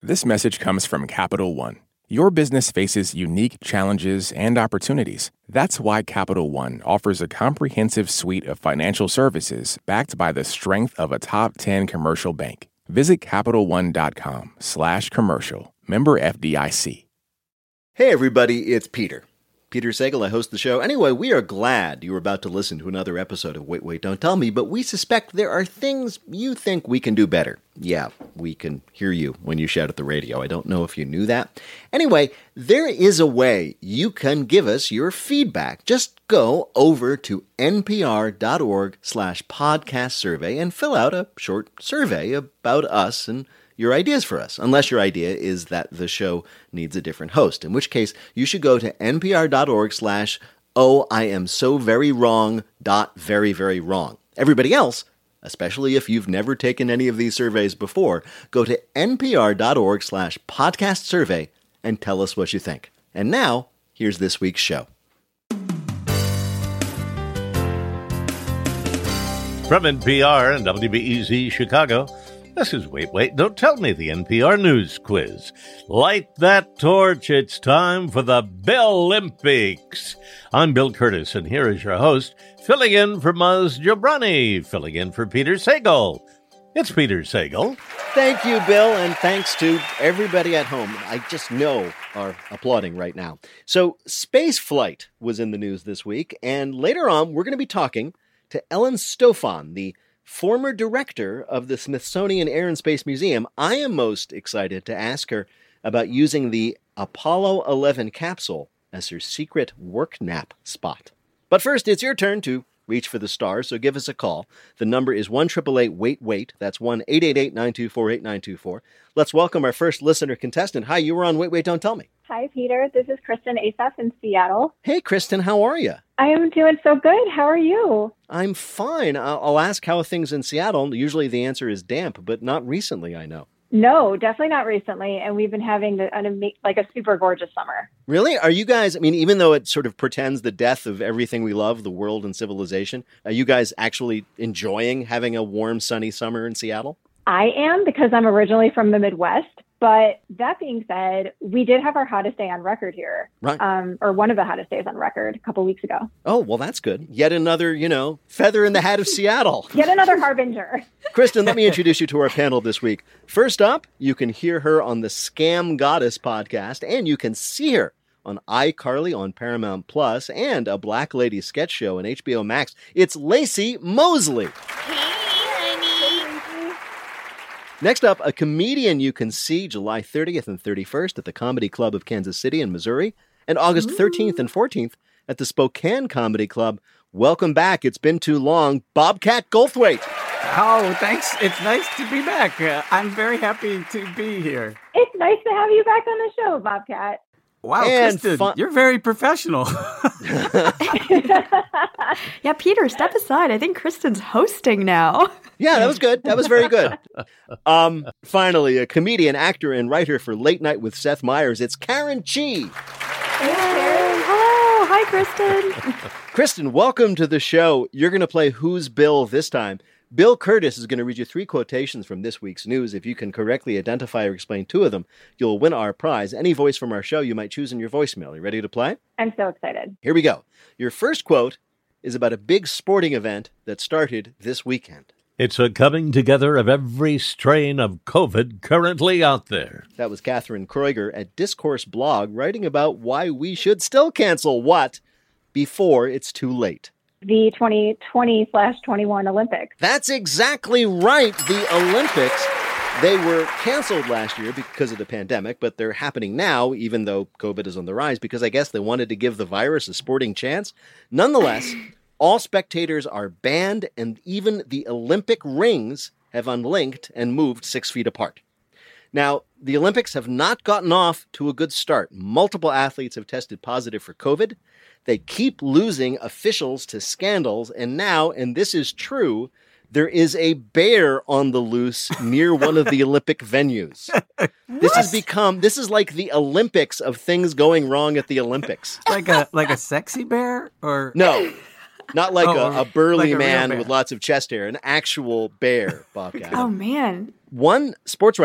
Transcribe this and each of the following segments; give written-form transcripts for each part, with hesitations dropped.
This message comes from Capital One. Your business faces unique challenges and opportunities. That's why Capital One offers a comprehensive suite of financial services backed by the strength of a top 10 commercial bank. Visit CapitalOne.com/commercial. Member FDIC. Hey everybody, it's Peter Sagal. I host the show. Anyway, we are glad you were about to listen to another episode of Wait, Don't Tell Me, but we suspect there are things you think we can do better. Yeah, we can hear you when you shout at the radio. I don't know if you knew that. Anyway, there is a way you can give us your feedback. Just go over to npr.org/podcast survey and fill out a short survey about us and your ideas for us, unless your idea is that the show needs a different host, in which case you should go to npr.org/oh-I-am-so-very-wrong.very-very-wrong. Everybody else, especially if you've never taken any of these surveys before, go to npr.org/podcast survey and tell us what you think. And now, here's this week's show. From NPR and WBEZ Chicago, this is Wait, Don't Tell Me, the NPR News Quiz. Light that torch, it's time for the Bill-Olympics. I'm Bill Curtis, and here is your host, filling in for Muz Jobrani, filling in for Peter Sagal. It's Peter Sagal. Thank you, Bill, and thanks to everybody at home. I just know are applauding right now. So, space flight was in the news this week, and later on, we're going to be talking to Ellen Stofan, the former director of the Smithsonian Air and Space Museum. I am most excited to ask her about using the Apollo 11 capsule as her secret work nap spot. But first, it's your turn to reach for the stars, so give us a call. The number is 1-888-WAIT-WAIT. That's 1-888-924-8924. Let's welcome our first listener contestant. Hi, you were on Wait, Don't Tell Me. Hi, Peter. This is Kristen Asaf in Seattle. Hey, Kristen, how are you? I am doing so good. How are you? I'm fine. I'll ask how are things in Seattle. Usually the answer is damp, but not recently, I know. No, definitely not recently. And we've been having a super gorgeous summer. Really? Are you guys, I mean, even though it sort of pretends the death of everything we love, the world and civilization, are you guys actually enjoying having a warm, sunny summer in Seattle? I am, because I'm originally from the Midwest. But that being said, we did have our hottest day on record here, right? Or one of the hottest days on record a couple weeks ago. Oh, well, that's good. Yet another, feather in the hat of Seattle. Yet another harbinger. Kristen, let me introduce you to our panel this week. First up, you can hear her on the Scam Goddess podcast, and you can see her on iCarly on Paramount Plus and a Black Lady sketch show on HBO Max. It's Lacey Mosley. Next up, a comedian you can see July 30th and 31st at the Comedy Club of Kansas City in Missouri, and August 13th and 14th at the Spokane Comedy Club. Welcome back. It's been too long. Bobcat Goldthwait. Oh, thanks. It's nice to be back. I'm very happy to be here. It's nice to have you back on the show, Bobcat. Wow, Kristen, you're very professional. Yeah, Peter, step aside. I think Kristen's hosting now. Yeah, that was good. That was very good. Finally, a comedian, actor, and writer for Late Night with Seth Meyers. It's Karen Chee. Hey, Karen. Hello. Hi, Kristen. Kristen, welcome to the show. You're going to play Who's Bill this time. Bill Curtis is going to read you 3 quotations from this week's news. If you can correctly identify or explain 2 of them, you'll win our prize. Any voice from our show you might choose in your voicemail. Are you ready to play? I'm so excited. Here we go. Your first quote is about a big sporting event that started this weekend. It's a coming together of every strain of COVID currently out there. That was Catherine Kreuger at Discourse Blog writing about why we should still cancel what before it's too late. The 2020/21 Olympics. That's exactly right. The Olympics, they were canceled last year because of the pandemic, but they're happening now, even though COVID is on the rise, because I guess they wanted to give the virus a sporting chance. Nonetheless, all spectators are banned, and even the Olympic rings have unlinked and moved 6 feet apart. Now, the Olympics have not gotten off to a good start. Multiple athletes have tested positive for COVID. They keep losing officials to scandals. And now, and this is true, there is a bear on the loose near one of the Olympic venues. This is like the Olympics of things going wrong at the Olympics. Like a sexy bear? Or no. Not like a burly like a man real bear with lots of chest hair, an actual bear, Bobcat. Oh, man. One sports writer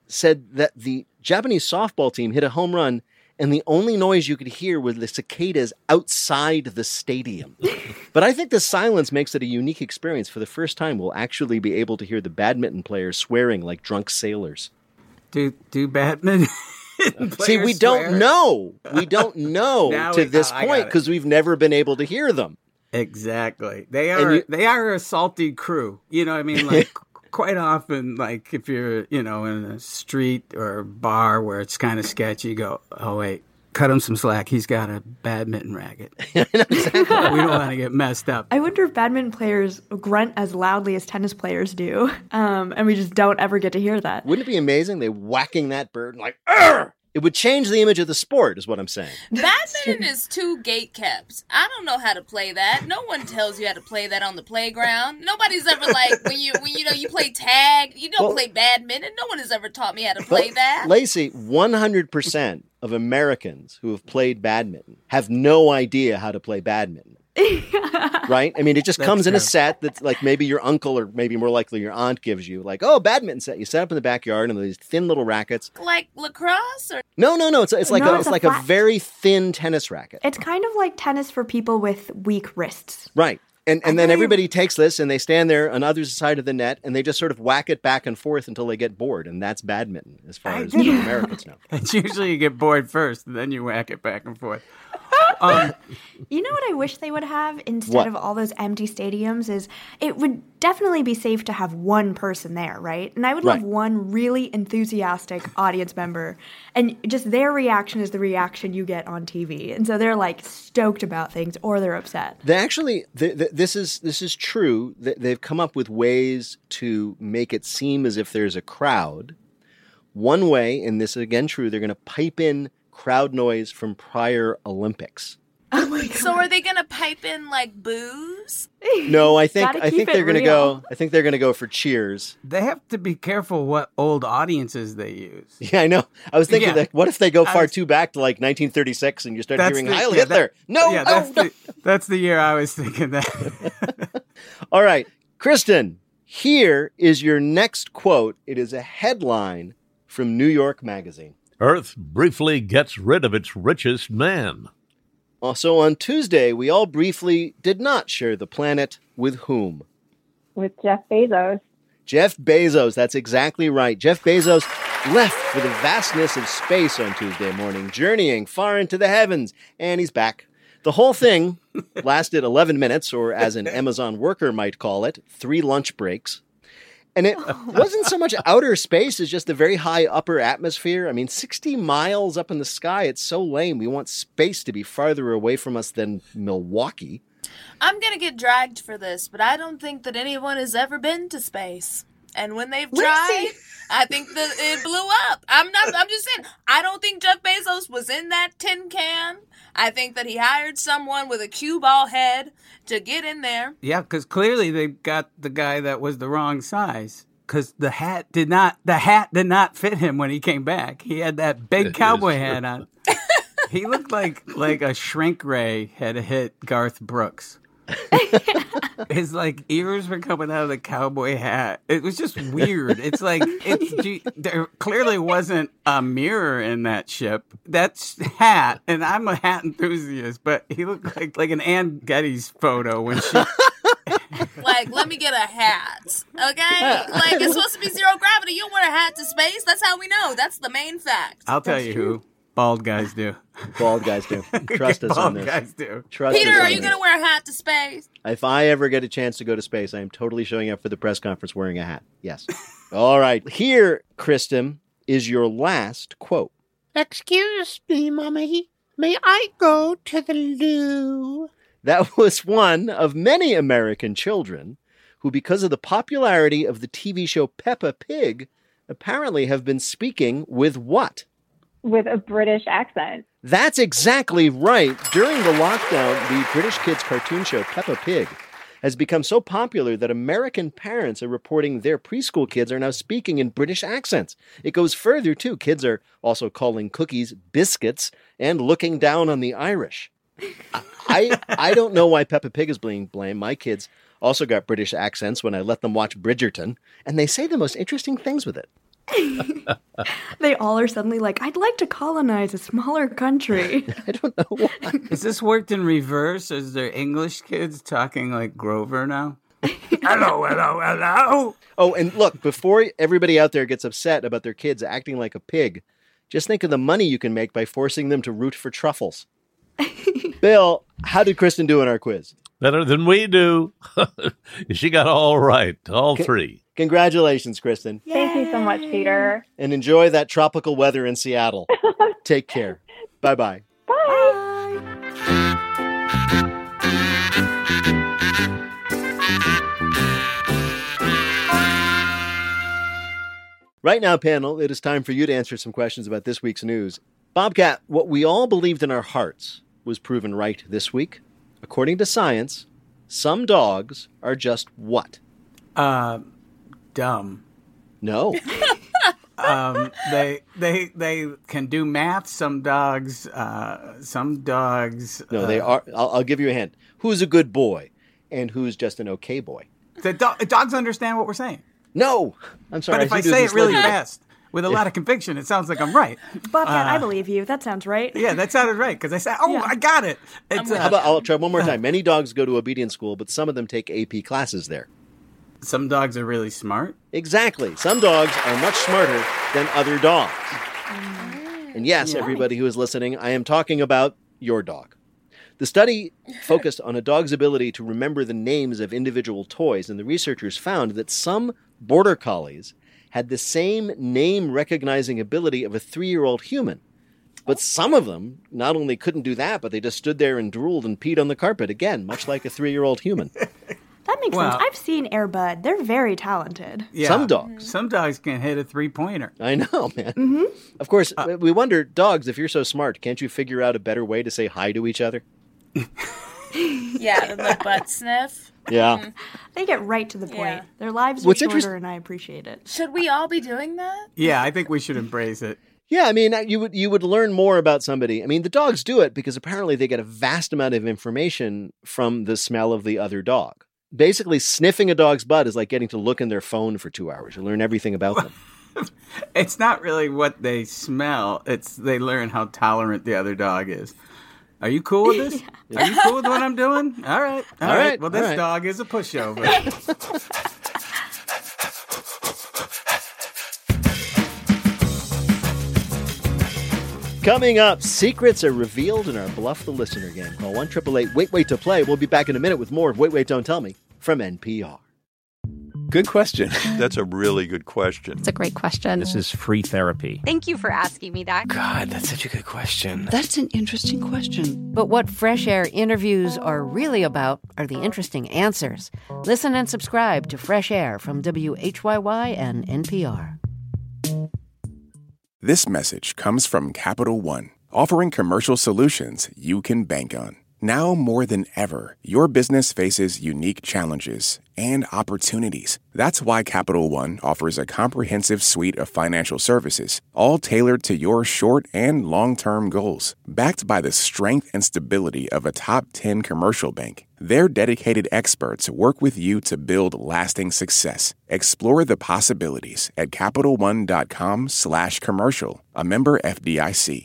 said that the Japanese softball team hit a home run and the only noise you could hear was the cicadas outside the stadium. But I think the silence makes it a unique experience. For the first time, we'll actually be able to hear the badminton players swearing like drunk sailors. Do badminton See, we don't know. We don't know to this point because we've never been able to hear them. Exactly. They are a salty crew. You know what I mean? Like quite often, like if you're, in a street or a bar where it's kind of sketchy, you go, oh, wait, cut him some slack. He's got a badminton racket. Exactly. We don't want to get messed up. I wonder if badminton players grunt as loudly as tennis players do. And we just don't ever get to hear that. Wouldn't it be amazing? They whacking that bird and like, arr! It would change the image of the sport, is what I'm saying. Badminton is too gatekept. I don't know how to play that. No one tells you how to play that on the playground. Nobody's ever like when you play tag. You don't play badminton. No one has ever taught me how to play that. Lacey, 100% of Americans who have played badminton have no idea how to play badminton. Right? I mean, it just comes in a set that's like maybe your uncle or maybe more likely your aunt gives you. Like, oh, badminton set. You set up in the backyard and these thin little rackets. Like lacrosse? Or No. It's like a very thin tennis racket. It's kind of like tennis for people with weak wrists. Right. And then everybody takes this and they stand there on the other side of the net and they just sort of whack it back and forth until they get bored. And that's badminton as far as Americans know. It's usually you get bored first and then you whack it back and forth. You know what I wish they would have instead of all those empty stadiums is it would definitely be safe to have one person there, right? And I would love one really enthusiastic audience member, and just their reaction is the reaction you get on TV. And so they're like stoked about things or they're upset. They actually, this is true. They've come up with ways to make it seem as if there's a crowd. One way, and this is again true, they're going to pipe in crowd noise from prior Olympics. Oh my God. So are they going to pipe in like booze? No, I think they're going to go. I think they're going to go for cheers. They have to be careful what old audiences they use. Yeah, I know. I was thinking that. What if they go far too back to like 1936 and you start hearing Heil Hitler? That's the year I was thinking that. All right, Kristen. Here is your next quote. It is a headline from New York Magazine. Earth briefly gets rid of its richest man. Also on Tuesday, we all briefly did not share the planet with whom? With Jeff Bezos. Jeff Bezos, that's exactly right. Jeff Bezos left for the vastness of space on Tuesday morning, journeying far into the heavens, and he's back. The whole thing lasted 11 minutes, or as an Amazon worker might call it, 3 lunch breaks. And it wasn't so much outer space as just the very high upper atmosphere. I mean, 60 miles up in the sky, it's so lame. We want space to be farther away from us than Milwaukee. I'm going to get dragged for this, but I don't think that anyone has ever been to space. And when they've tried, I think that it blew up. I'm just saying, I don't think Jeff Bezos was in that tin can. I think that he hired someone with a cue ball head to get in there. Yeah, because clearly they got the guy that was the wrong size. Because the hat did not fit him when he came back. He had that big cowboy hat on. He looked like a shrink ray had hit Garth Brooks. His ears were coming out of the cowboy hat. It was just weird. It's like there clearly wasn't a mirror in that ship. That's hat, and I'm a hat enthusiast, but he looked like an Ann Getty's photo when she. Let me get a hat, okay? It's supposed to be zero gravity. You don't wear a hat to space. That's how we know. That's the main fact. I'll tell you who. Bald guys do. Bald guys do. Trust us on this. Bald guys do. Peter, are you going to wear a hat to space? If I ever get a chance to go to space, I am totally showing up for the press conference wearing a hat. Yes. All right. Here, Kristen, is your last quote. Excuse me, Mommy. May I go to the loo? That was one of many American children who, because of the popularity of the TV show Peppa Pig, apparently have been speaking with what? With a British accent. That's exactly right. During the lockdown, the British kids cartoon show Peppa Pig has become so popular that American parents are reporting their preschool kids are now speaking in British accents. It goes further, too. Kids are also calling cookies biscuits and looking down on the Irish. I don't know why Peppa Pig is being blamed. My kids also got British accents when I let them watch Bridgerton, and they say the most interesting things with it. They all are suddenly like, I'd like to colonize a smaller country. I don't know why. Is this worked in reverse? Is there English kids talking like Grover now? Hello, hello, hello. Oh, and look, before everybody out there gets upset about their kids acting like a pig, just think of the money you can make by forcing them to root for truffles. Bill, how did Kristen do in our quiz? Better than we do. She got all right, all three. Congratulations, Kristen. Thank you so much, Peter. And enjoy that tropical weather in Seattle. Take care. Bye-bye. Right now, panel, it is time for you to answer some questions about this week's news. Bobcat, what we all believed in our hearts was proven right this week. According to science, some dogs are just what? Dumb. No. They can do math. Some dogs. No, they are. I'll give you a hint. Who's a good boy and who's just an okay boy? The dogs understand what we're saying. No. I'm sorry. But if I say it really fast with a lot of conviction, it sounds like I'm right. Bobcat, I believe you. That sounds right. Yeah, that sounded right because I said, I got it. I'll try one more time. Many dogs go to obedience school, but some of them take AP classes there. Some dogs are really smart. Exactly. Some dogs are much smarter than other dogs. And yes, everybody who is listening, I am talking about your dog. The study focused on a dog's ability to remember the names of individual toys, and the researchers found that some border collies had the same name-recognizing ability of a 3-year-old human. But some of them not only couldn't do that, but they just stood there and drooled and peed on the carpet, again, much like a 3-year-old human. That makes sense. I've seen Air Bud. They're very talented. Yeah. Some dogs. Some dogs can hit a 3-pointer. I know, man. Mm-hmm. Of course, we wonder, dogs, if you're so smart, can't you figure out a better way to say hi to each other? Yeah, the butt sniff. Yeah. They get right to the point. Yeah. Their lives are shorter, and I appreciate it. Should we all be doing that? Yeah, I think we should embrace it. Yeah, I mean, you would learn more about somebody. I mean, the dogs do it because apparently they get a vast amount of information from the smell of the other dog. Basically, sniffing a dog's butt is like getting to look in their phone for 2 hours. You learn everything about them. It's not really what they smell. It's they learn how tolerant the other dog is. Are you cool with this? Yeah. Are you cool with what I'm doing? All right. All right. Well, this dog is a pushover. Coming up, secrets are revealed in our Bluff the Listener game. Call 1-888-WAIT-WAIT to play. We'll be back in a minute with more of Wait, Wait, Don't Tell Me from NPR. Good question. That's a really good question. It's a great question. This is free therapy. Thank you for asking me that. God, that's such a good question. That's an interesting question. But what Fresh Air interviews are really about are the interesting answers. Listen and subscribe to Fresh Air from WHYY and NPR. This message comes from Capital One, offering commercial solutions you can bank on. Now more than ever, your business faces unique challenges and opportunities. That's why Capital One offers a comprehensive suite of financial services, all tailored to your short and long-term goals. Backed by the strength and stability of a top 10 commercial bank, their dedicated experts work with you to build lasting success. Explore the possibilities at CapitalOne.com/commercial, a member FDIC.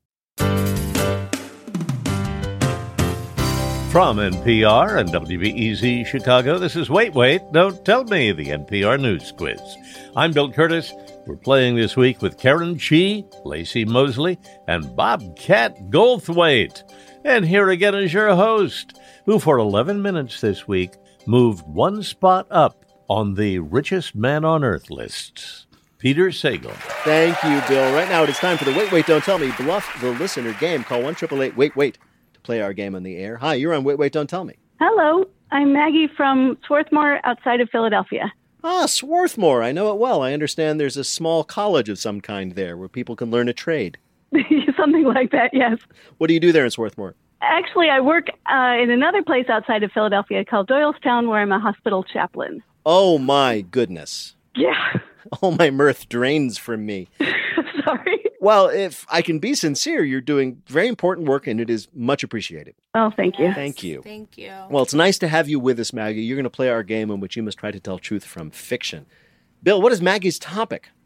From NPR and WBEZ Chicago, this is Wait, Wait, Don't Tell Me, the NPR News Quiz. I'm Bill Curtis. We're playing this week with Karen Chi, Lacey Mosley, and Bobcat Goldthwait. And here again is your host, who for 11 minutes this week moved one spot up on the richest man on earth lists, Peter Sagal. Thank you, Bill. Right now it is time for the Wait, Wait, Don't Tell Me Bluff the Listener game. Call 1-888-WAIT-WAIT. Play our game on the air. Hi, you're on Wait, Wait, Don't Tell Me. Hello, I'm Maggie from Swarthmore outside of Philadelphia. Ah, Swarthmore. I know it well. I understand there's a small college of some kind there where people can learn a trade. Something like that, yes. What do you do there in Swarthmore? Actually, I work in another place outside of Philadelphia called Doylestown, where I'm a hospital chaplain. Oh, my goodness. Yeah. All my mirth drains from me. Sorry. Well, if I can be sincere, you're doing very important work, and it is much appreciated. Oh, thank you. Yes, thank you. Thank you. Well, it's nice to have you with us, Maggie. You're going to play our game in which you must try to tell truth from fiction. Bill, what is Maggie's topic?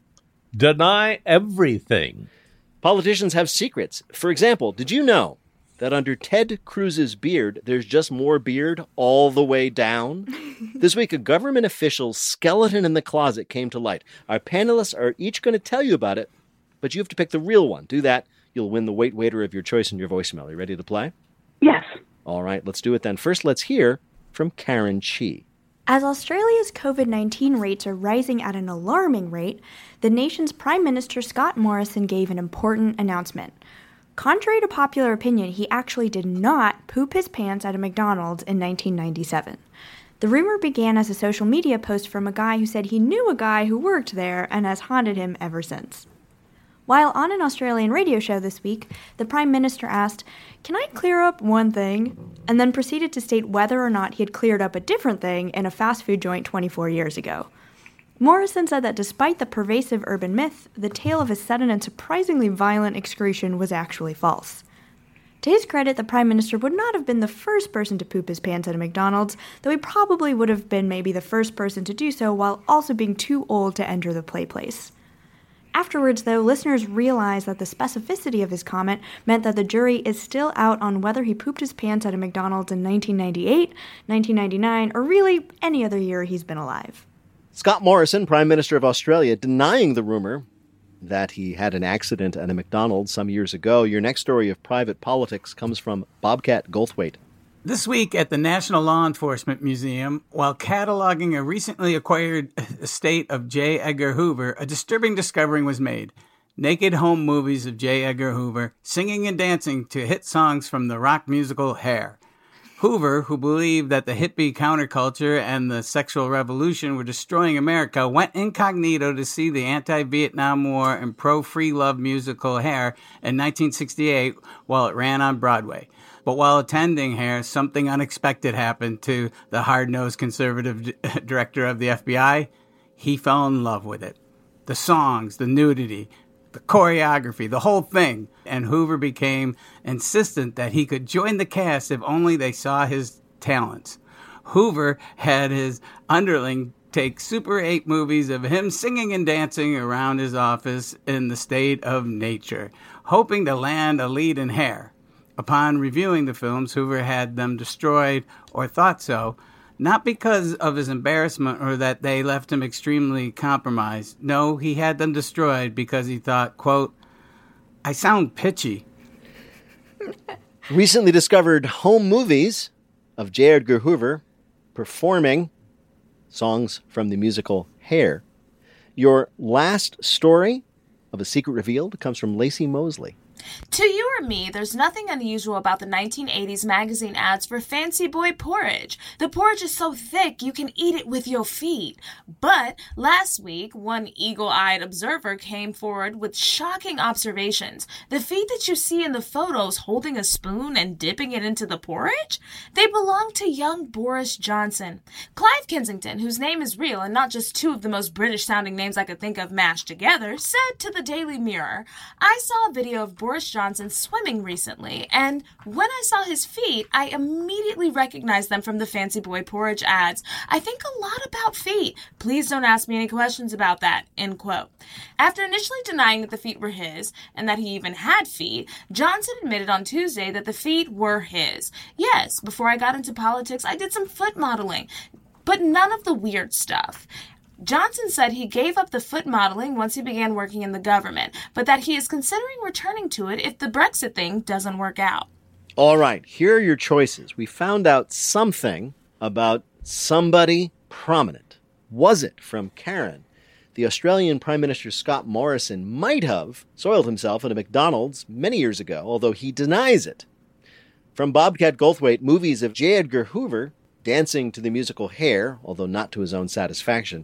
deny everything. Politicians have secrets. For example, did you know that under Ted Cruz's beard, there's just more beard all the way down? This week, a government official's skeleton in the closet came to light. Our panelists are each going to tell you about it, but you have to pick the real one. Do that. You'll win the Wait Waiter of your choice in your voicemail. Are you ready to play? Yes. All right, let's do it then. First, let's hear from Karen Chi. As Australia's COVID-19 rates are rising at an alarming rate, the nation's Prime Minister Scott Morrison gave an important announcement. Contrary to popular opinion, he actually did not poop his pants at a McDonald's in 1997. The rumor began as a social media post from a guy who said he knew a guy who worked there and has haunted him ever since. While on an Australian radio show this week, the Prime Minister asked, "Can I clear up one thing?" and then proceeded to state whether or not he had cleared up a different thing in a fast food joint 24 years ago. Morrison said that despite the pervasive urban myth, the tale of his sudden and surprisingly violent excretion was actually false. To his credit, the Prime Minister would not have been the first person to poop his pants at a McDonald's, though he probably would have been maybe the first person to do so while also being too old to enter the play place. Afterwards, though, listeners realized that the specificity of his comment meant that the jury is still out on whether he pooped his pants at a McDonald's in 1998, 1999, or really any other year he's been alive. Scott Morrison, Prime Minister of Australia, denying the rumor that he had an accident at a McDonald's some years ago. Your next story of private politics comes from Bobcat Goldthwait. This week at the National Law Enforcement Museum, while cataloging a recently acquired estate of J. Edgar Hoover, a disturbing discovery was made. Naked home movies of J. Edgar Hoover, singing and dancing to hit songs from the rock musical Hair. Hoover, who believed that the hippie counterculture and the sexual revolution were destroying America, went incognito to see the anti-Vietnam War and pro-free love musical Hair in 1968 while it ran on Broadway. But while attending Hair, something unexpected happened to the hard-nosed conservative director of the FBI. He fell in love with it. The songs, the nudity, the choreography, the whole thing. And Hoover became insistent that he could join the cast if only they saw his talents. Hoover had his underling take Super 8 movies of him singing and dancing around his office in the state of nature, hoping to land a lead in Hair. Upon reviewing the films, Hoover had them destroyed, or thought so, not because of his embarrassment or that they left him extremely compromised. No, he had them destroyed because he thought, quote, "I sound pitchy." Recently discovered home movies of J. Edgar Hoover performing songs from the musical Hair. Your last story of a secret revealed comes from Lacey Mosley. To you or me, there's nothing unusual about the 1980s magazine ads for Fancy Boy porridge. The porridge is so thick you can eat it with your feet. But last week, one eagle-eyed observer came forward with shocking observations. The feet that you see in the photos holding a spoon and dipping it into the porridge? They belong to young Boris Johnson. Clive Kensington, whose name is real and not just two of the most British-sounding names I could think of mashed together, said to the Daily Mirror, "I saw a video of Boris Johnson swimming recently, and when I saw his feet, I immediately recognized them from the Fancy Boy porridge ads. I think a lot about feet. Please don't ask me any questions about that," end quote. After initially denying that the feet were his, and that he even had feet, Johnson admitted on Tuesday that the feet were his. "Yes, before I got into politics, I did some foot modeling, but none of the weird stuff." Johnson said he gave up the foot modeling once he began working in the government, but that he is considering returning to it if the Brexit thing doesn't work out. All right, here are your choices. We found out something about somebody prominent. Was it from Karen? The Australian Prime Minister Scott Morrison might have soiled himself at a McDonald's many years ago, although he denies it. From Bobcat Goldthwait, movies of J. Edgar Hoover dancing to the musical Hair, although not to his own satisfaction.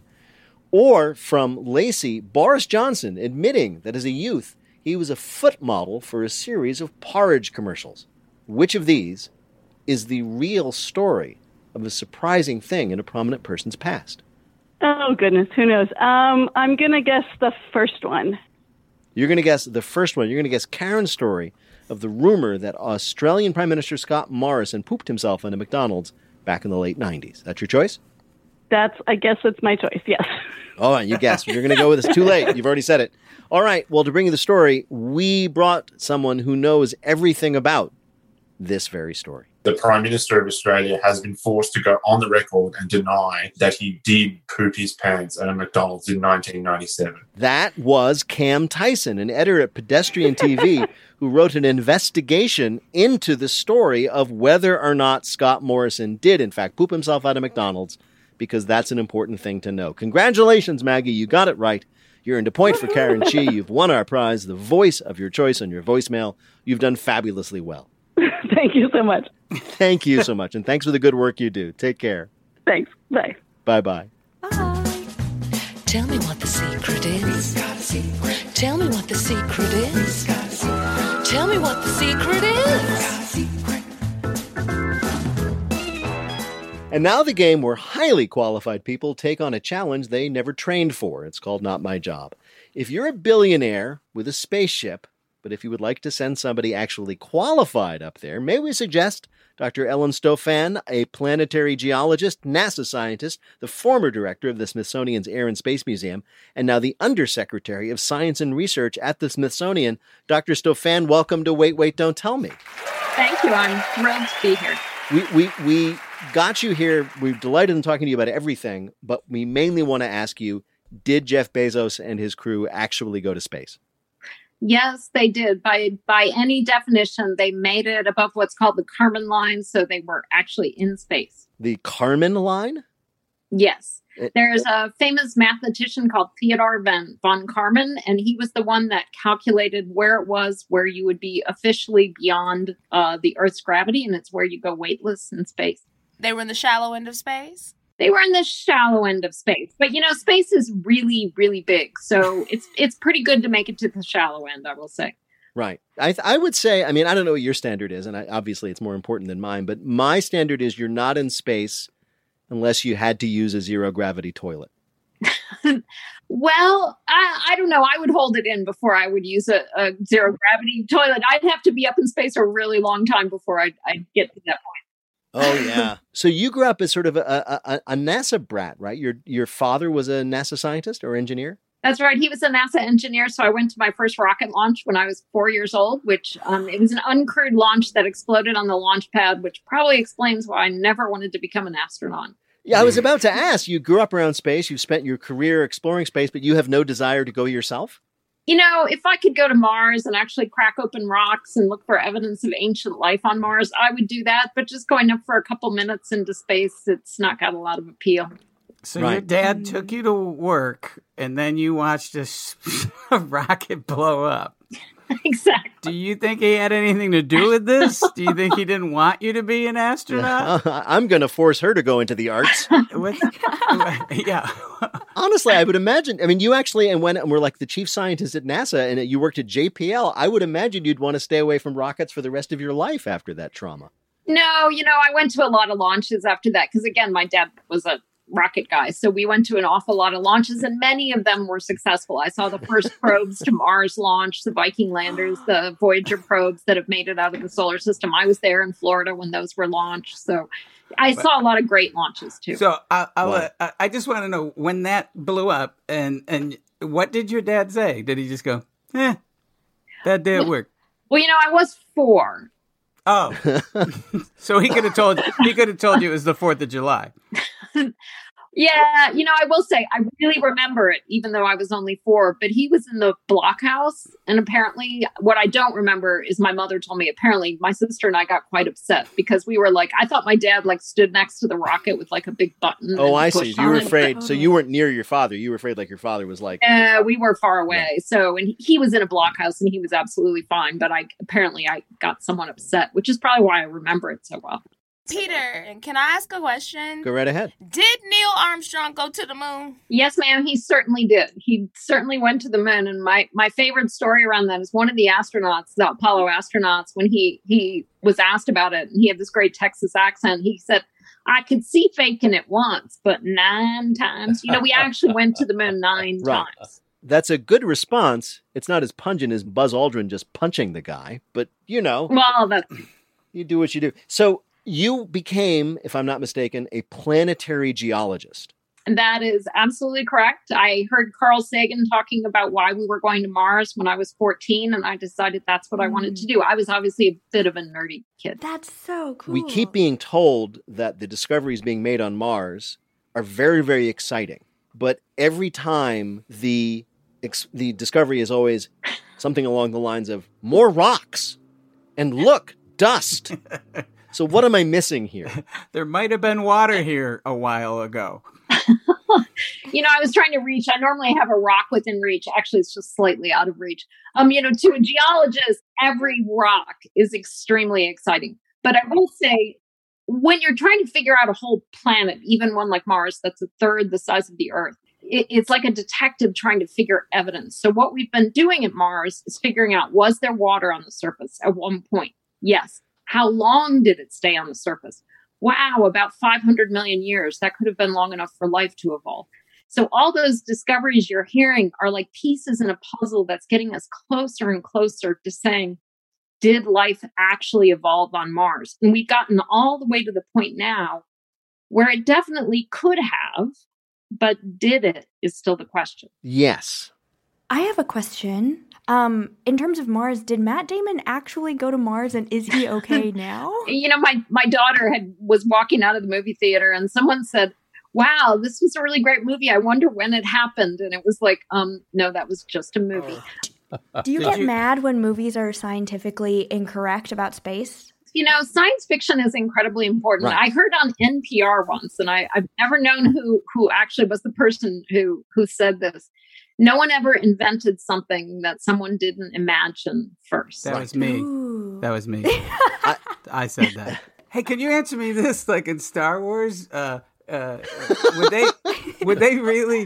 Or from Lacey, Boris Johnson admitting that as a youth, he was a foot model for a series of porridge commercials. Which of these is the real story of a surprising thing in a prominent person's past? Oh, goodness. Who knows? I'm going to guess the first one. You're going to guess the first one. You're going to guess Karen's story of the rumor that Australian Prime Minister Scott Morrison pooped himself in a McDonald's back in the late 90s. That's your choice? I guess that's my choice, yes. Oh, you guessed. You're going to go with it's too late. You've already said it. All right. Well, to bring you the story, we brought someone who knows everything about this very story. The Prime Minister of Australia has been forced to go on the record and deny that he did poop his pants at a McDonald's in 1997. That was Cam Tyson, an editor at Pedestrian TV, who wrote an investigation into the story of whether or not Scott Morrison did, in fact, poop himself out of McDonald's, because that's an important thing to know. Congratulations, Maggie. You got it right. You're into point for Karen Chi. You've won our prize, the voice of your choice on your voicemail. You've done fabulously well. Thank you so much. Thank you so much. And thanks for the good work you do. Take care. Thanks. Bye. Bye-bye. Tell me what the secret is. Tell me what the secret is. Tell me what the secret is. And now the game where highly qualified people take on a challenge they never trained for. It's called Not My Job. If you're a billionaire with a spaceship, but if you would like to send somebody actually qualified up there, may we suggest Dr. Ellen Stofan, a planetary geologist, NASA scientist, the former director of the Smithsonian's Air and Space Museum, and now the Undersecretary of Science and Research at the Smithsonian. Dr. Stofan, welcome to Wait, Wait, Don't Tell Me. Thank you. I'm thrilled to be here. We got you here. We're delighted in talking to you about everything, but we mainly want to ask you, did Jeff Bezos and his crew actually go to space? Yes, they did. By any definition, they made it above what's called the Kármán line, so they were actually in space. The Kármán line? Yes. There's a famous mathematician called Theodor von Kármán, and he was the one that calculated where it was, where you would be officially beyond the Earth's gravity, and it's where you go weightless in space. They were in the shallow end of space? They were in the shallow end of space. But, space is really, really big. So it's pretty good to make it to the shallow end, I will say. Right. I would say, I don't know what your standard is, and obviously it's more important than mine, but my standard is you're not in space unless you had to use a zero-gravity toilet. Well, I don't know. I would hold it in before I would use a zero-gravity toilet. I'd have to be up in space a really long time before I'd get to that point. Oh, yeah. So you grew up as sort of a NASA brat, right? Your father was a NASA scientist or engineer? That's right. He was a NASA engineer. So I went to my first rocket launch when I was 4 years old, which it was an uncrewed launch that exploded on the launch pad, which probably explains why I never wanted to become an astronaut. Yeah, I was about to ask. You grew up around space. You've spent your career exploring space, but you have no desire to go yourself? If I could go to Mars and actually crack open rocks and look for evidence of ancient life on Mars, I would do that. But just going up for a couple minutes into space, it's not got a lot of appeal. So Your dad took you to work, and then you watched a rocket blow up. Exactly. Do you think he had anything to do with this? Do you think he didn't want you to be an astronaut? I'm going to force her to go into the arts. Yeah. Honestly, I would imagine, you actually went and were like the chief scientist at NASA and you worked at JPL. I would imagine you'd want to stay away from rockets for the rest of your life after that trauma. No, I went to a lot of launches after that because, again, my dad was a rocket guy. So we went to an awful lot of launches and many of them were successful. I saw the first probes to Mars launch, the Viking landers, the Voyager probes that have made it out of the solar system. I was there in Florida when those were launched. So I saw a lot of great launches too. So I just want to know when that blew up and what did your dad say? Did he just go, that didn't work? Well, I was 4. Oh, so he could have told you it was the 4th of July. Yeah, I will say I really remember it, even though I was only 4. But he was in the blockhouse, and apparently, what I don't remember is my mother told me. Apparently, my sister and I got quite upset because we were like, I thought my dad stood next to the rocket with a big button. Oh, I see. You were afraid. So you weren't near your father. You were afraid your father was like. We were far away. Right. So, and he was in a blockhouse, and he was absolutely fine. But I got someone upset, which is probably why I remember it so well. Peter, can I ask a question? Go right ahead. Did Neil Armstrong go to the moon? Yes, ma'am, he certainly did. He certainly went to the moon. And my favorite story around that is one of the astronauts, the Apollo astronauts, when he was asked about it, and he had this great Texas accent, he said, I could see faking it once, but 9 times. We actually went to the moon 9 times. That's a good response. It's not as pungent as Buzz Aldrin just punching the guy, but Well, you do what you do. So you became, if I'm not mistaken, a planetary geologist. And that is absolutely correct. I heard Carl Sagan talking about why we were going to Mars when I was 14, and I decided that's what I wanted to do. I was obviously a bit of a nerdy kid. That's so cool. We keep being told that the discoveries being made on Mars are very, very exciting. But every time the discovery is always something along the lines of more rocks and look, dust. So what am I missing here? There might have been water here a while ago. I was trying to reach. I normally have a rock within reach. Actually, it's just slightly out of reach. To a geologist, every rock is extremely exciting. But I will say, when you're trying to figure out a whole planet, even one like Mars, that's a third the size of the Earth, it's like a detective trying to figure evidence. So what we've been doing at Mars is figuring out, was there water on the surface at one point? Yes. How long did it stay on the surface? Wow, about 500 million years. That could have been long enough for life to evolve. So all those discoveries you're hearing are like pieces in a puzzle that's getting us closer and closer to saying, did life actually evolve on Mars? And we've gotten all the way to the point now where it definitely could have, but did it is still the question. Yes. I have a question. In terms of Mars, did Matt Damon actually go to Mars, and is he okay now? My daughter was walking out of the movie theater and someone said, wow, this was a really great movie. I wonder when it happened. And it was like, no, that was just a movie. Do you get mad when movies are scientifically incorrect about space? Science fiction is incredibly important. Right. I heard on NPR once, and I've never known who actually was the person who said this. No one ever invented something that someone didn't imagine first. That was me. Ooh. That was me. I said that. Hey, can you answer me this? Like in Star Wars, would there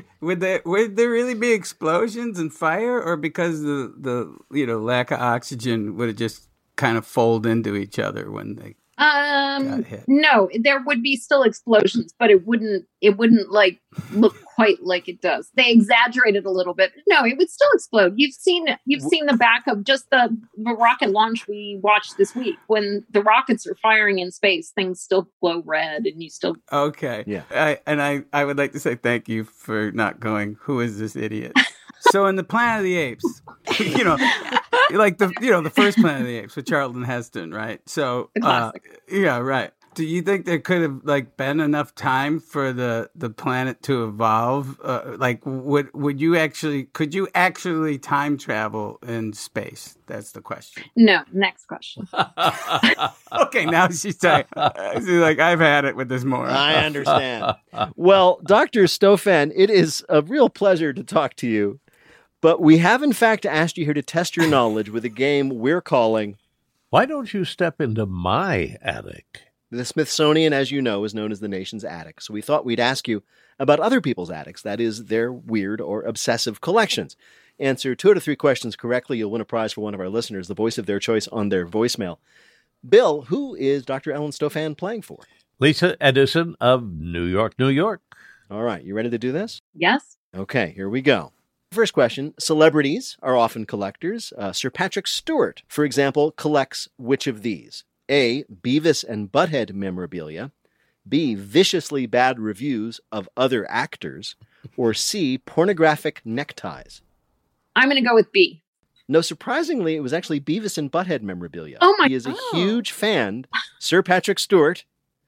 really be explosions and fire, or because the lack of oxygen would it just kind of fold into each other when they got hit? No, there would be still explosions, but it wouldn't like look quite like it does. They exaggerated a little bit. No, it would still explode. You've seen the back of just the rocket launch we watched this week. When the rockets are firing in space, things still glow red, and you still okay. Yeah, I would like to say thank you for not going, who is this idiot? So in the Planet of the Apes, like the first Planet of the Apes with Charlton Heston, right? So yeah, right. Do you think there could have been enough time for the planet to evolve? Could you actually time travel in space? That's the question. No. Next question. Okay, now she's saying, she's like, I've had it with this moron. I understand. Well, Dr. Stofan, it is a real pleasure to talk to you. But we have, in fact, asked you here to test your knowledge with a game we're calling... Why don't you step into my attic? The Smithsonian, as you know, is known as the nation's attic. So we thought we'd ask you about other people's attics, that is, their weird or obsessive collections. Answer 2 out of 3 questions correctly, you'll win a prize for one of our listeners, the voice of their choice on their voicemail. Bill, who is Dr. Ellen Stofan playing for? Lisa Edison of New York, New York. All right, you ready to do this? Yes. Okay, here we go. First question, celebrities are often collectors. Sir Patrick Stewart, for example, collects which of these? A, Beavis and Butthead memorabilia, B, viciously bad reviews of other actors, or C, pornographic neckties? I'm going to go with B. No, surprisingly, it was actually Beavis and Butthead memorabilia. Oh my! He is a huge fan. Sir Patrick Stewart,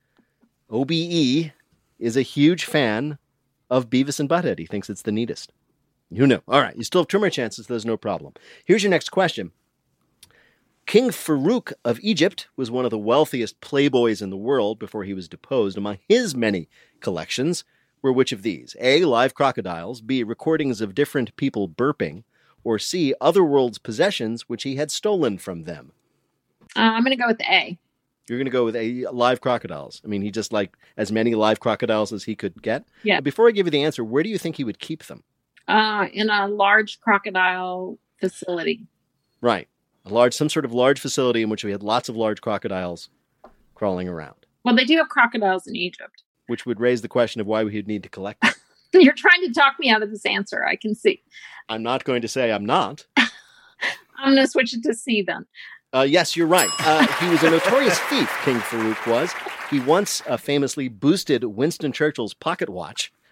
OBE, is a huge fan of Beavis and Butthead. He thinks it's the neatest. Who knew? All right, you still have 2 more chances. There's no problem. Here's your next question. King Farouk of Egypt was one of the wealthiest playboys in the world before he was deposed. Among his many collections were which of these? A, live crocodiles, B, recordings of different people burping, or C, otherworld's possessions which he had stolen from them? I'm going to go with A. You're going to go with A, live crocodiles. I mean, he just liked as many live crocodiles as he could get? Yeah. Before I give you the answer, where do you think he would keep them? In a large crocodile facility. Right. Some sort of large facility in which we had lots of large crocodiles crawling around. Well, they do have crocodiles in Egypt. Which would raise the question of why we would need to collect them. You're trying to talk me out of this answer, I can see. I'm not going to say I'm not. I'm going to switch it to C then. Yes, you're right. He was a notorious thief, King Farouk was. He once famously boosted Winston Churchill's pocket watch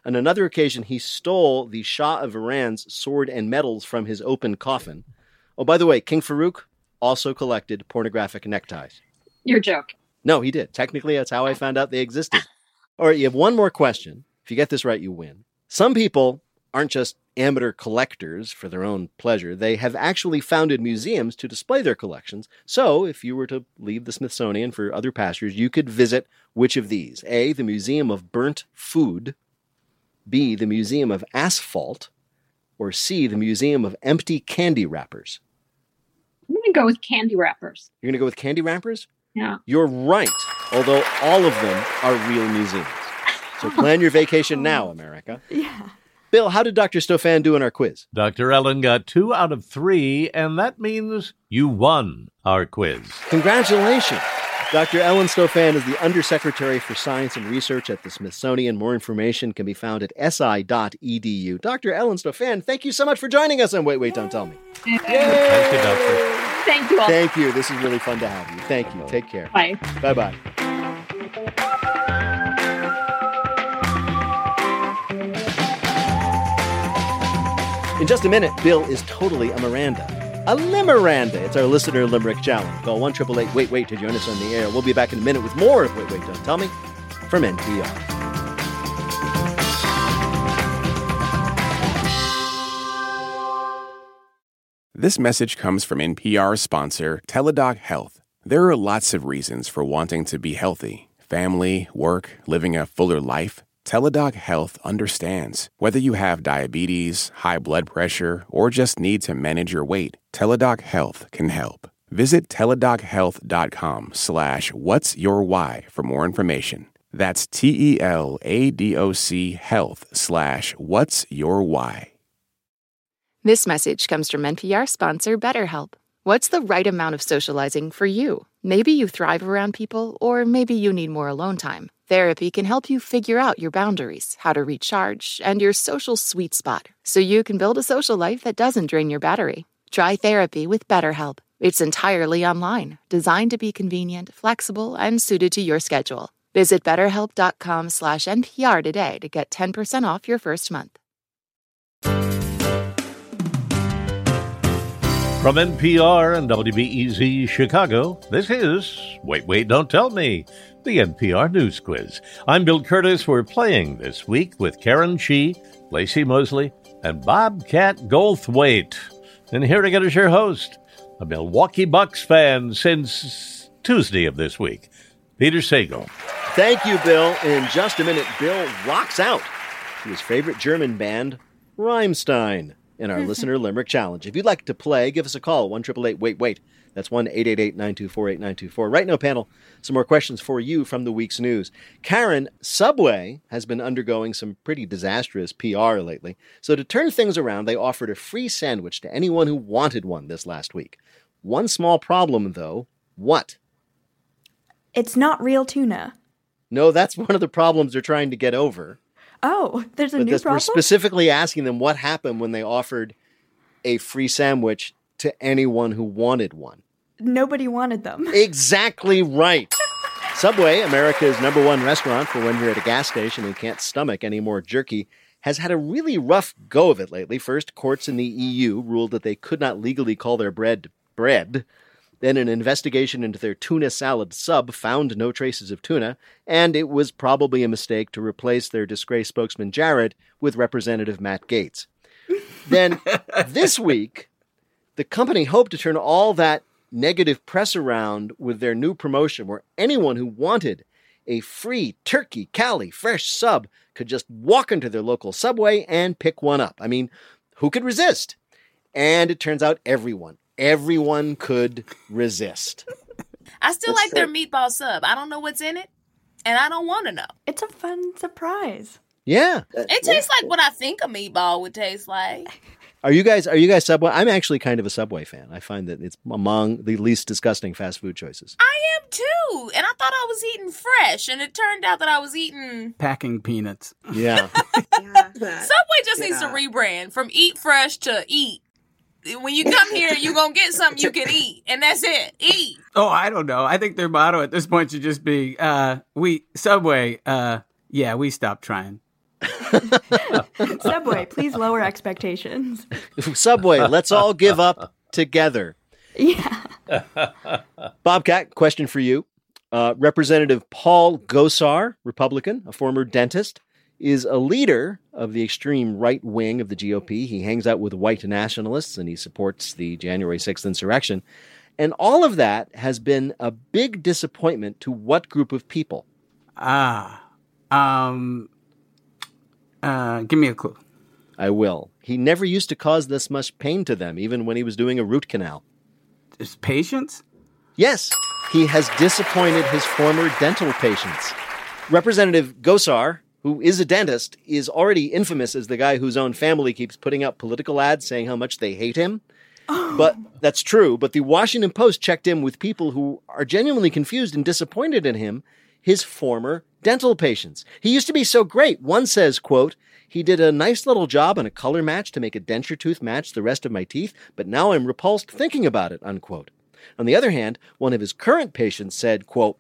On another occasion, he stole the Shah of Iran's sword and medals from his open coffin. Oh, by the way, King Farouk also collected pornographic neckties. You're joking. No, he did. Technically, that's how I found out they existed. All right, you have one more question. If you get this right, you win. Some people aren't just amateur collectors for their own pleasure. They have actually founded museums to display their collections. So if you were to leave the Smithsonian for other pastures, you could visit which of these? A, the Museum of Burnt Food. B, the Museum of Asphalt. Or C, the Museum of Empty Candy Wrappers. I'm going to go with candy wrappers. You're going to go with candy wrappers? Yeah. You're right, although all of them are real museums. So plan your vacation now, America. Yeah. Bill, how did Dr. Stofan do in our quiz? Dr. Ellen got 2 out of 3, and that means you won our quiz. Congratulations. Dr. Ellen Stofan is the Undersecretary for Science and Research at the Smithsonian. More information can be found at si.edu. Dr. Ellen Stofan, thank you so much for joining us on Wait, Don't Tell Me. Yay. Thank you, Doctor. Thank you all. Thank you. This is really fun to have you. Thank you. Take care. Bye. Bye-bye. In just a minute, Bill is totally a Miranda. A Limeranda. It's our listener limerick challenge. Call 1-888-WAIT-WAIT to join us on the air. We'll be back in a minute with more of Wait, Don't Tell Me from NPR. This message comes from NPR sponsor Teladoc Health. There are lots of reasons for wanting to be healthy. Family, work, living a fuller life. Teladoc Health understands. Whether you have diabetes, high blood pressure, or just need to manage your weight, Teladoc Health can help. Visit teladochealth.com/whatsyourwhy for more information. That's TELADOC health/whatsyourwhy. This message comes from NPR sponsor BetterHelp. What's the right amount of socializing for you? Maybe you thrive around people, or maybe you need more alone time. Therapy can help you figure out your boundaries, how to recharge, and your social sweet spot, so you can build a social life that doesn't drain your battery. Try therapy with BetterHelp. It's entirely online, designed to be convenient, flexible, and suited to your schedule. Visit BetterHelp.com/NPR today to get 10% off your first month. From NPR and WBEZ Chicago, this is Wait, Don't Tell Me, the NPR News Quiz. I'm Bill Curtis. We're playing this week with Karen Shee, Lacey Mosley, and Bobcat Goldthwait. And here again is your host, a Milwaukee Bucks fan since Tuesday of this week, Peter Sagal. Thank you, Bill. In just a minute, Bill rocks out to his favorite German band, Rammstein, in our Listener Limerick Challenge. If you'd like to play, give us a call, 1-888-WAIT-WAIT. That's 1-888-924-8924. Right now, panel, some more questions for you from the week's news. Karen, Subway has been undergoing some pretty disastrous PR lately. So to turn things around, they offered a free sandwich to anyone who wanted one this last week. One small problem, though. What? It's not real tuna. No, that's one of the problems they're trying to get over. Oh, there's a new problem? We're specifically asking them what happened when they offered a free sandwich to anyone who wanted one. Nobody wanted them. Exactly right. Subway, America's #1 restaurant for when you're at a gas station and can't stomach any more jerky, has had a really rough go of it lately. First, courts in the EU ruled that they could not legally call their bread bread. Then an investigation into their tuna salad sub found no traces of tuna, and it was probably a mistake to replace their disgraced spokesman Jared with Representative Matt Gaetz. Then this week, the company hoped to turn all that negative press around with their new promotion where anyone who wanted a free turkey Cali fresh sub could just walk into their local Subway and pick one up. I mean, who could resist? And it turns out everyone could resist. I still like their meatball sub. I don't know what's in it, and I don't want to know. It's a fun surprise. Yeah. It tastes like what I think a meatball would taste like. Are you guys Subway? I'm actually kind of a Subway fan. I find that it's among the least disgusting fast food choices. I am too. And I thought I was eating fresh, and it turned out that I was eating packing peanuts. Yeah. Subway just needs to rebrand from eat fresh to eat. When you come here, you're going to get something you can eat, and that's it. Eat. Oh, I don't know. I think their motto at this point should just be, Subway, we stopped trying. Subway, please lower expectations. Subway, let's all give up together. Yeah. Bobcat, question for you. Representative Paul Gosar, Republican, a former dentist, is a leader of the extreme right wing of the GOP. He hangs out with white nationalists and he supports the January 6th insurrection. And all of that has been a big disappointment to what group of people? Give me a clue. I will. He never used to cause this much pain to them, even when he was doing a root canal. His patients? Yes, he has disappointed his former dental patients. Representative Gosar, who is a dentist, is already infamous as the guy whose own family keeps putting out political ads saying how much they hate him. But that's true. But the Washington Post checked in with people who are genuinely confused and disappointed in him, his former dental patients. He used to be so great. One says, quote, "He did a nice little job on a color match to make a denture tooth match the rest of my teeth, but now I'm repulsed thinking about it," unquote. On the other hand, one of his current patients said, quote,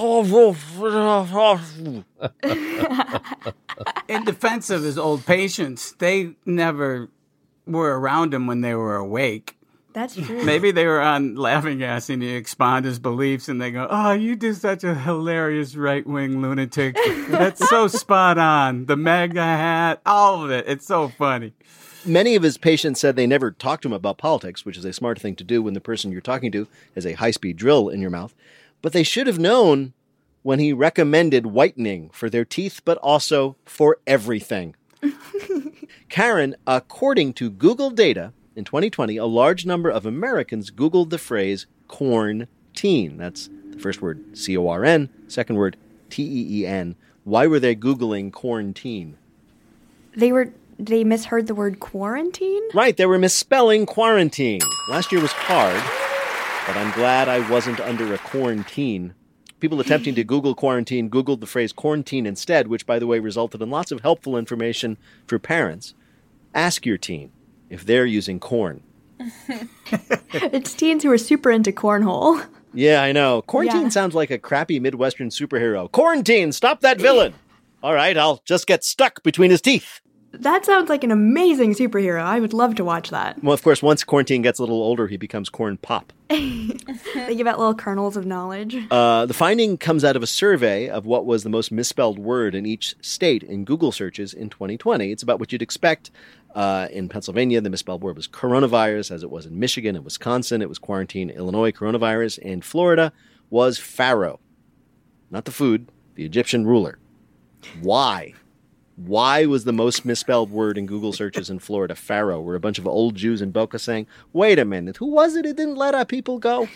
in defense of his old patients, they never were around him when they were awake. That's true. Maybe they were on laughing gas and he expound his beliefs and they go, "Oh, you do such a hilarious right-wing lunatic. That's so spot on. The MAGA hat, all of it. It's so funny." Many of his patients said they never talked to him about politics, which is a smart thing to do when the person you're talking to has a high-speed drill in your mouth. But they should have known when he recommended whitening for their teeth, but also for everything. Karen, according to Google data, in 2020, a large number of Americans Googled the phrase quarantine. That's the first word, C-O-R-N, second word, T-E-E-N. Why were they Googling quarantine? They misheard the word quarantine? Right, they were misspelling quarantine. Last year was hard, but I'm glad I wasn't under a quarantine. People attempting to Google quarantine Googled the phrase quarantine instead, which, by the way, resulted in lots of helpful information for parents. Ask your teen if they're using corn. It's teens who are super into cornhole. Yeah, I know. Quarantine sounds like a crappy Midwestern superhero. Quarantine, stop that villain! All right, I'll just get stuck between his teeth. That sounds like an amazing superhero. I would love to watch that. Well, of course, once Quarantine gets a little older, he becomes Corn Pop. They give out little kernels of knowledge. The finding comes out of a survey of what was the most misspelled word in each state in Google searches in 2020. It's about what you'd expect. In Pennsylvania, the misspelled word was coronavirus, as it was in Michigan and Wisconsin. It was quarantine. Illinois, coronavirus. And Florida was Pharaoh. Not the food, the Egyptian ruler. Why? Why was the most misspelled word in Google searches in Florida Pharaoh? Were a bunch of old Jews in Boca saying, "Wait a minute, who was it who didn't let our people go?"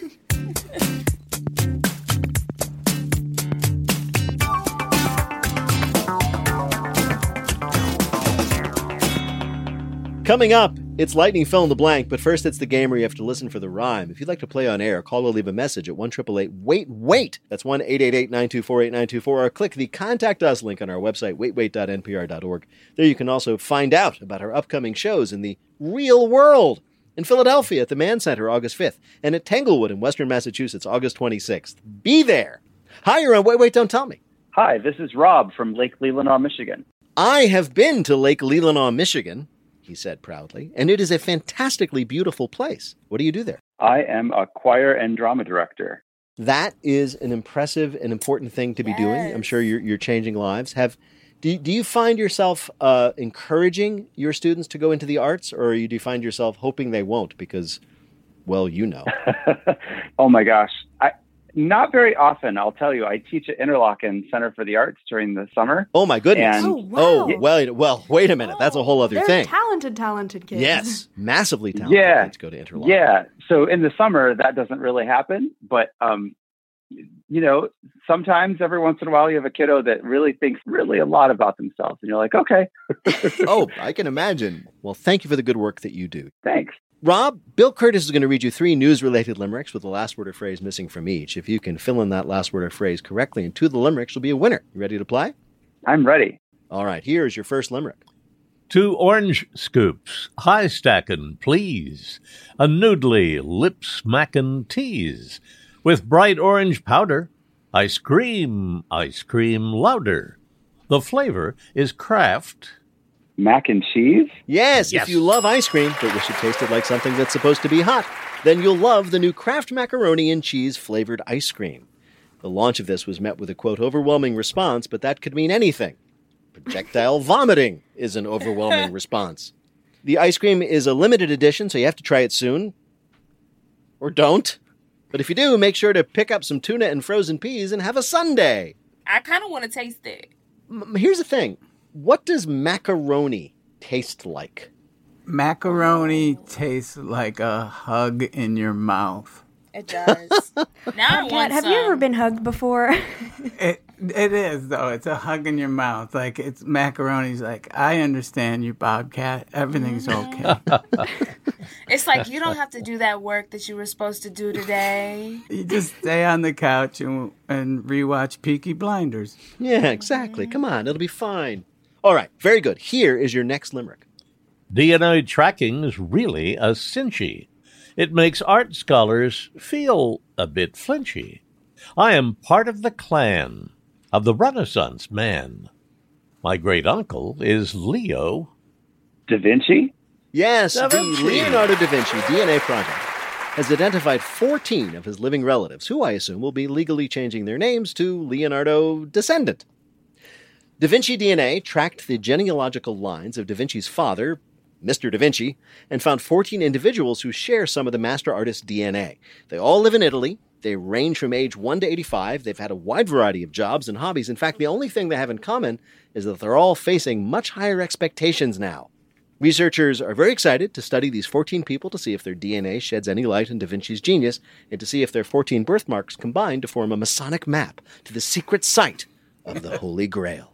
Coming up, it's Lightning Fill in the Blank, but first it's the game where you have to listen for the rhyme. If you'd like to play on air, call or leave a message at 1-888-WAIT-WAIT. That's 1-888-924-8924, or click the Contact Us link on our website, waitwait.npr.org. There you can also find out about our upcoming shows in the real world. In Philadelphia at the Mann Center, August 5th, and at Tanglewood in Western Massachusetts, August 26th. Be there! Hi, you're on Wait, Wait, Don't Tell Me. Hi, this is Rob from Lake Leelanau, Michigan. I have been to Lake Leelanau, Michigan, he said proudly, and it is a fantastically beautiful place. What do you do there? I am a choir and drama director. That is an impressive and important thing to be doing. I'm sure you're changing lives. Do you find yourself encouraging your students to go into the arts, or do you find yourself hoping they won't because, well, you know? Oh my gosh. Not very often, I'll tell you. I teach at Interlochen Center for the Arts during the summer. Oh, my goodness. And, well, wait a minute. That's a whole other thing. Talented kids. Yes, massively talented kids go to Interlochen. Yeah, so in the summer, that doesn't really happen. But, sometimes every once in a while, you have a kiddo that really thinks really a lot about themselves. And you're like, okay. Oh, I can imagine. Well, thank you for the good work that you do. Thanks. Rob, Bill Curtis is going to read you 3 news-related limericks with the last word or phrase missing from each. If you can fill in that last word or phrase correctly and 2 of the limericks, you'll be a winner. You ready to play? I'm ready. All right, here is your first limerick. 2 orange scoops, high stackin', please. A noodly, lip-smackin' tease. With bright orange powder, I scream louder. The flavor is Kraft mac and cheese? Yes, if you love ice cream but wish it tasted like something that's supposed to be hot, then you'll love the new Kraft macaroni and cheese flavored ice cream. The launch of this was met with a, quote, overwhelming response, but that could mean anything. Projectile vomiting is an overwhelming response. The ice cream is a limited edition, so you have to try it soon. Or don't. But if you do, make sure to pick up some tuna and frozen peas and have a sundae. I kind of want to taste it. Here's the thing. What does macaroni taste like? Macaroni tastes like a hug in your mouth. It does. Now I want Have some. you ever been hugged before? It is, though. It's a hug in your mouth. Like, it's macaroni's like, I understand you, Bobcat. Everything's okay. It's like you don't have to do that work that you were supposed to do today. You just stay on the couch and rewatch Peaky Blinders. Yeah, exactly. Come on, it'll be fine. All right, very good. Here is your next limerick. DNA tracking is really a cinchy. It makes art scholars feel a bit flinchy. I am part of the clan of the Renaissance man. My great-uncle is Leo Da Vinci? Yes, Da the Vinci. Leonardo da Vinci DNA Project has identified 14 of his living relatives, who I assume will be legally changing their names to Leonardo Descendant. Da Vinci DNA tracked the genealogical lines of Da Vinci's father, Mr. Da Vinci, and found 14 individuals who share some of the master artist's DNA. They all live in Italy. They range from age 1 to 85. They've had a wide variety of jobs and hobbies. In fact, the only thing they have in common is that they're all facing much higher expectations now. Researchers are very excited to study these 14 people to see if their DNA sheds any light on Da Vinci's genius and to see if their 14 birthmarks combine to form a Masonic map to the secret site of the Holy Grail.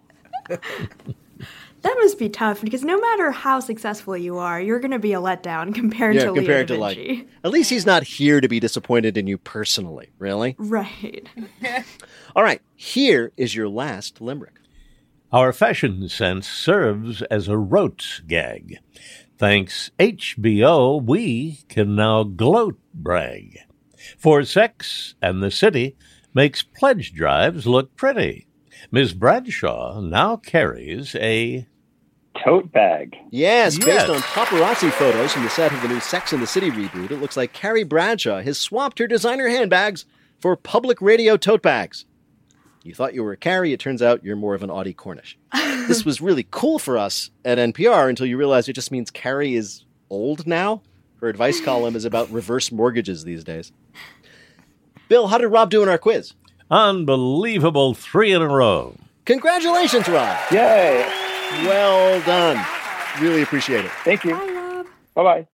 That must be tough because no matter how successful you are, you're going to be a letdown compared to Leo da Vinci. At least he's not here to be disappointed in you personally, really? Right. All right, here is your last limerick. Our fashion sense serves as a rote gag. Thanks HBO, we can now gloat brag. For sex and the city makes pledge drives look pretty. Ms. Bradshaw now carries a tote bag. Yes, based on paparazzi photos from the set of the new Sex and the City reboot, it looks like Carrie Bradshaw has swapped her designer handbags for public radio tote bags. You thought you were a Carrie, it turns out you're more of an Audie Cornish. This was really cool for us at NPR until you realize it just means Carrie is old now. Her advice column is about reverse mortgages these days. Bill, how did Rob do in our quiz? Unbelievable 3 in a row. Congratulations, Rob. Yay. Well done. Really appreciate it. Thank you. Bye, Rob. Bye-bye.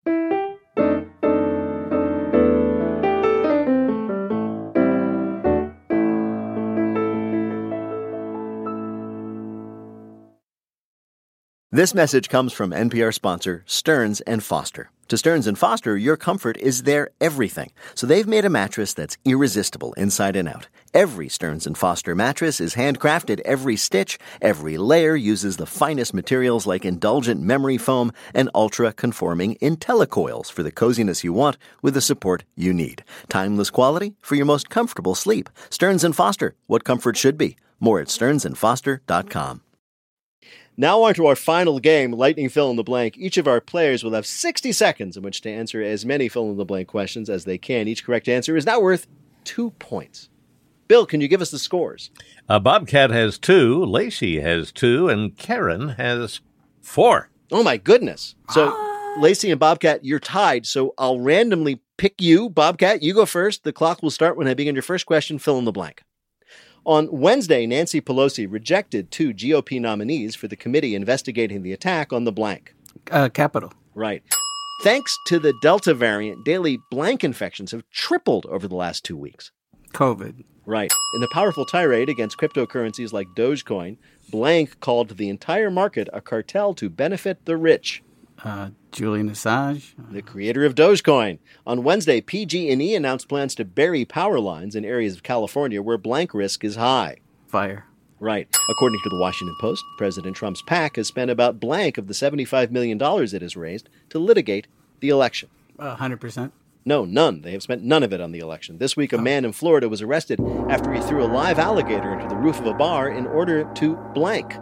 This message comes from NPR sponsor Stearns & Foster. To Stearns & Foster, your comfort is their everything. So they've made a mattress that's irresistible inside and out. Every Stearns & Foster mattress is handcrafted. Every stitch, every layer uses the finest materials like indulgent memory foam and ultra-conforming IntelliCoils for the coziness you want with the support you need. Timeless quality for your most comfortable sleep. Stearns & Foster, what comfort should be. More at stearnsandfoster.com. Now on to our final game, Lightning Fill in the Blank. Each of our players will have 60 seconds in which to answer as many fill-in-the-blank questions as they can. Each correct answer is now worth 2 points. Bill, can you give us the scores? Bobcat has 2, Lacey has 2, and Karen has 4. Oh, my goodness. So, Lacey and Bobcat, you're tied, so I'll randomly pick you. Bobcat, you go first. The clock will start when I begin your first question. Fill in the blank. On Wednesday, Nancy Pelosi rejected 2 GOP nominees for the committee investigating the attack on the blank. Capitol. Right. Thanks to the Delta variant, daily blank infections have tripled over the last 2 weeks. COVID. Right. In a powerful tirade against cryptocurrencies like Dogecoin, blank called the entire market a cartel to benefit the rich. Julian Assange, the creator of Dogecoin. On Wednesday, PG&E announced plans to bury power lines in areas of California where blank risk is high. Fire. Right. According to the Washington Post, President Trump's PAC has spent about blank of the $75 million it has raised to litigate the election. 100%? No, none. They have spent none of it on the election. This week, a man in Florida was arrested after he threw a live alligator into the roof of a bar in order to blank.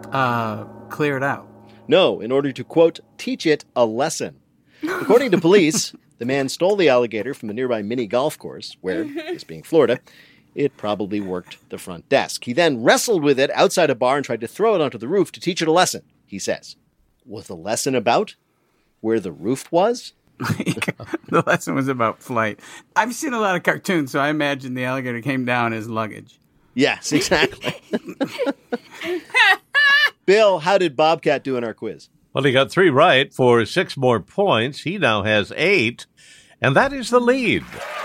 Clear it out. No, in order to, quote, teach it a lesson. According to police, the man stole the alligator from a nearby mini golf course, where, this being Florida, it probably worked the front desk. He then wrestled with it outside a bar and tried to throw it onto the roof to teach it a lesson, he says. Was the lesson about where the roof was? The lesson was about flight. I've seen a lot of cartoons, so I imagine the alligator came down as luggage. Yes, exactly. Bill, how did Bobcat do in our quiz? Well, he got 3 right for 6 more points. He now has 8, and that is the lead.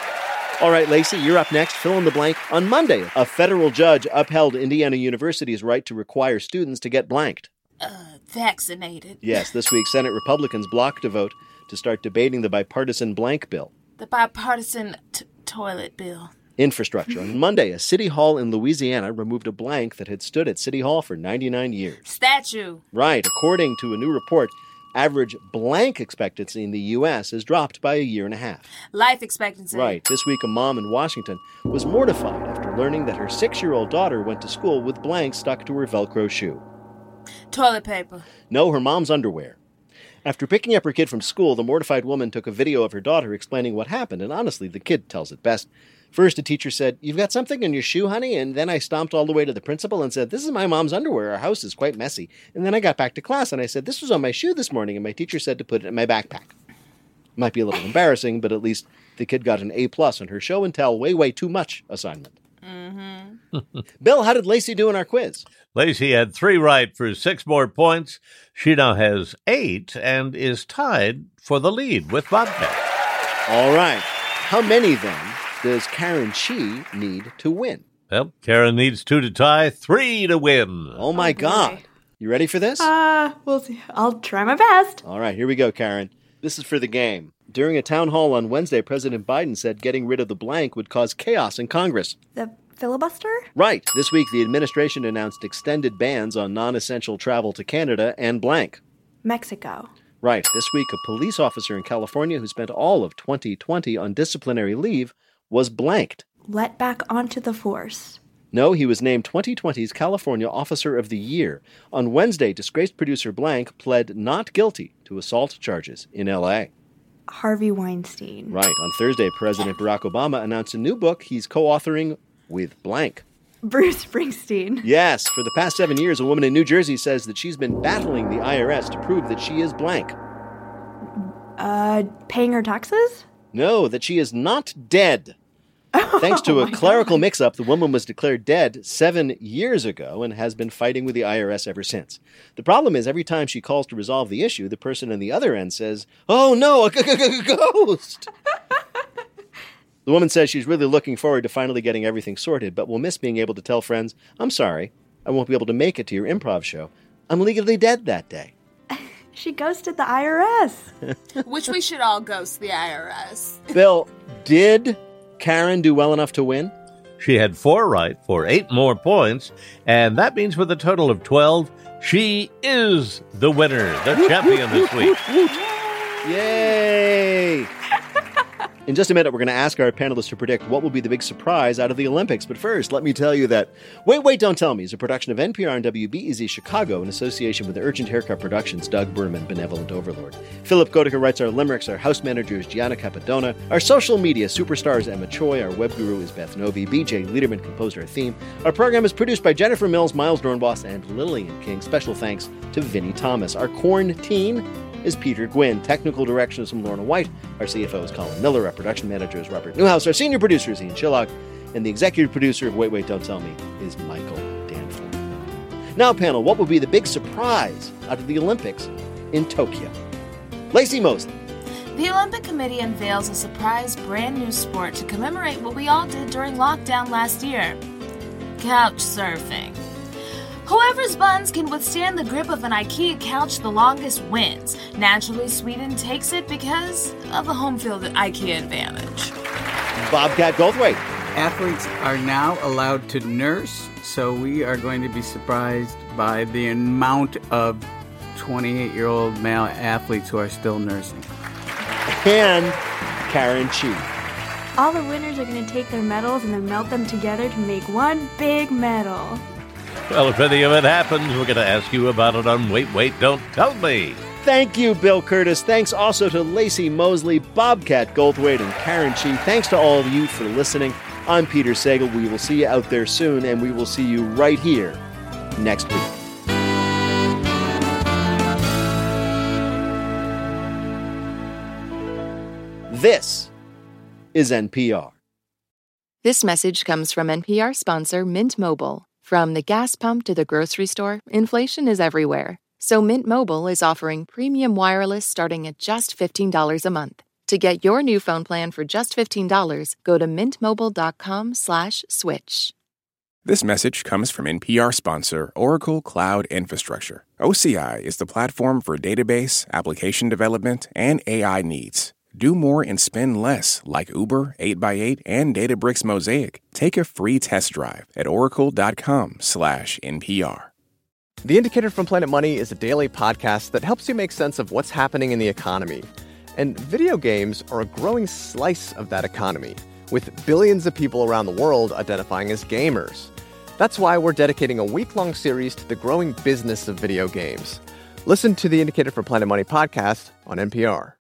All right, Lacey, you're up next. Fill in the blank. On Monday, a federal judge upheld Indiana University's right to require students to get blanked. Vaccinated. Yes, this week, Senate Republicans blocked a vote to start debating the bipartisan blank bill. The bipartisan toilet bill. Infrastructure. On Monday, a city hall in Louisiana removed a blank that had stood at City Hall for 99 years. Statue. Right. According to a new report, average blank expectancy in the U.S. has dropped by a year and a half. Life expectancy. Right. This week, a mom in Washington was mortified after learning that her 6-year-old daughter went to school with blanks stuck to her Velcro shoe. Toilet paper. No, her mom's underwear. After picking up her kid from school, the mortified woman took a video of her daughter explaining what happened, and honestly, the kid tells it best. First, the teacher said, "You've got something in your shoe, honey?" And then I stomped all the way to the principal and said, "This is my mom's underwear. Our house is quite messy." And then I got back to class and I said, "This was on my shoe this morning," and my teacher said to put it in my backpack. Might be a little embarrassing, but at least the kid got an A+ on her show and tell way too much assignment. Mm-hmm. Bill, how did Lacey do in our quiz? Lacey had 3 right for 6 more points. She now has 8 and is tied for the lead with Bobcat. All right. How many, then, does Karen Chi need to win? Well, Karen needs 2 to tie, 3 to win. Oh, my God. You ready for this? We'll see. I'll try my best. All right, here we go, Karen. This is for the game. During a town hall on Wednesday, President Biden said getting rid of the blank would cause chaos in Congress. The filibuster? Right. This week, the administration announced extended bans on non-essential travel to Canada and blank. Mexico. Right. This week, a police officer in California who spent all of 2020 on disciplinary leave was blanked. Let back onto the force. No, he was named 2020's California Officer of the Year. On Wednesday, disgraced producer Blank pled not guilty to assault charges in L.A. Harvey Weinstein. Right. On Thursday, President Barack Obama announced a new book he's co-authoring with Blank. Bruce Springsteen. Yes. For the past 7 years, a woman in New Jersey says that she's been battling the IRS to prove that she is blank. Paying her taxes? No, that she is not dead. Thanks to a clerical mix-up, the woman was declared dead 7 years ago and has been fighting with the IRS ever since. The problem is, every time she calls to resolve the issue, the person on the other end says, "Oh no, a ghost!" The woman says she's really looking forward to finally getting everything sorted, but will miss being able to tell friends, "I'm sorry, I won't be able to make it to your improv show. I'm legally dead that day." She ghosted the IRS. Which we should all ghost the IRS. Bill, did Karen do well enough to win? She had 4 right for 8 more points, and that means with a total of 12, she is the winner, the champion this week. Yay! In just a minute, we're going to ask our panelists to predict what will be the big surprise out of the Olympics. But first, let me tell you that Wait, Don't Tell Me is a production of NPR and WBEZ Chicago in association with Urgent Haircut Productions, Doug Berman, Benevolent Overlord. Philip Goedeke writes our limericks. Our house manager is Gianna Capadona. Our social media superstar is Emma Choi. Our web guru is Beth Novi. BJ Liederman composed our theme. Our program is produced by Jennifer Mills, Miles Dornbos, and Lillian King. Special thanks to Vinnie Thomas. Our quarantine is Peter Gwynn. Technical direction is from Lorna White. Our CFO is Colin Miller. Our production manager is Robert Newhouse. Our senior producer is Ian Chillock. And the executive producer of Wait, Don't Tell Me is Michael Danforth. Now, panel, what will be the big surprise out of the Olympics in Tokyo? Lacey Mosley. The Olympic Committee unveils a surprise brand new sport to commemorate what we all did during lockdown last year. Couch surfing. Whoever's buns can withstand the grip of an IKEA couch the longest wins. Naturally, Sweden takes it because of the home field IKEA advantage. Bobcat Goldthwait. Athletes are now allowed to nurse, so we are going to be surprised by the amount of 28-year-old male athletes who are still nursing. And Karen Chi. All the winners are going to take their medals and then melt them together to make one big medal. Well, if any of it happens, we're going to ask you about it on Wait, Wait, Don't Tell Me. Thank you, Bill Curtis. Thanks also to Lacey Mosley, Bobcat Goldthwait, and Karen Chi. Thanks to all of you for listening. I'm Peter Sagal. We will see you out there soon, and we will see you right here next week. This is NPR. This message comes from NPR sponsor Mint Mobile. From the gas pump to the grocery store, inflation is everywhere. So Mint Mobile is offering premium wireless starting at just $15 a month. To get your new phone plan for just $15, go to mintmobile.com/switch. This message comes from NPR sponsor Oracle Cloud Infrastructure. OCI is the platform for database, application development, and AI needs. Do more and spend less, like Uber, 8x8, and Databricks Mosaic. Take a free test drive at oracle.com/NPR. The Indicator from Planet Money is a daily podcast that helps you make sense of what's happening in the economy. And video games are a growing slice of that economy, with billions of people around the world identifying as gamers. That's why we're dedicating a week-long series to the growing business of video games. Listen to the Indicator from Planet Money podcast on NPR.